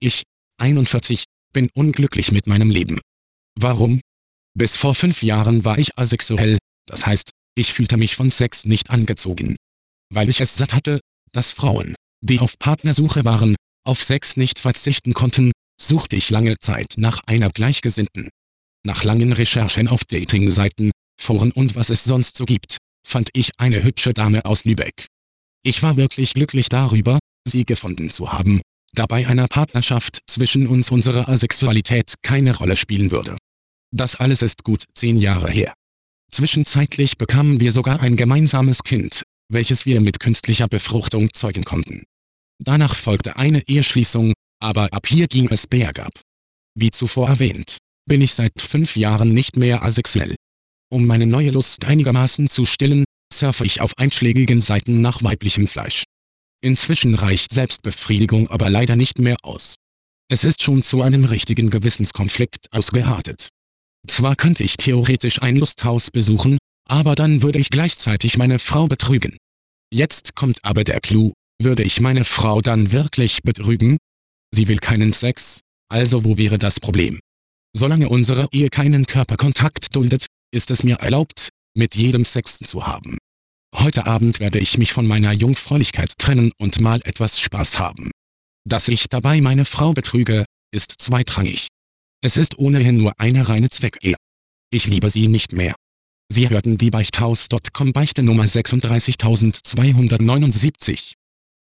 Ich, 41, bin unglücklich mit meinem Leben. Warum? Bis vor 5 Jahren war ich asexuell, das heißt, ich fühlte mich von Sex nicht angezogen. Weil ich es satt hatte, dass Frauen, die auf Partnersuche waren, auf Sex nicht verzichten konnten, suchte ich lange Zeit nach einer Gleichgesinnten. Nach langen Recherchen auf Dating-Seiten, Foren und was es sonst so gibt, fand ich eine hübsche Dame aus Lübeck. Ich war wirklich glücklich darüber, sie gefunden zu haben, da bei einer Partnerschaft zwischen uns unsere Asexualität keine Rolle spielen würde. Das alles ist gut 10 Jahre her. Zwischenzeitlich bekamen wir sogar ein gemeinsames Kind, welches wir mit künstlicher Befruchtung zeugen konnten. Danach folgte eine Eheschließung, aber ab hier ging es bergab. Wie zuvor erwähnt, bin ich seit 5 Jahren nicht mehr asexuell. Um meine neue Lust einigermaßen zu stillen, surfe ich auf einschlägigen Seiten nach weiblichem Fleisch. Inzwischen reicht Selbstbefriedigung aber leider nicht mehr aus. Es ist schon zu einem richtigen Gewissenskonflikt ausgeartet. Zwar könnte ich theoretisch ein Lusthaus besuchen, aber dann würde ich gleichzeitig meine Frau betrügen. Jetzt kommt aber der Clou, würde ich meine Frau dann wirklich betrügen? Sie will keinen Sex, also wo wäre das Problem? Solange unsere Ehe keinen Körperkontakt duldet, ist es mir erlaubt, mit jedem Sex zu haben. Heute Abend werde ich mich von meiner Jungfräulichkeit trennen und mal etwas Spaß haben. Dass ich dabei meine Frau betrüge, ist zweitrangig. Es ist ohnehin nur eine reine Zweckehe. Ich liebe sie nicht mehr. Sie hörten die Beichthaus.com Beichte Nummer 36279.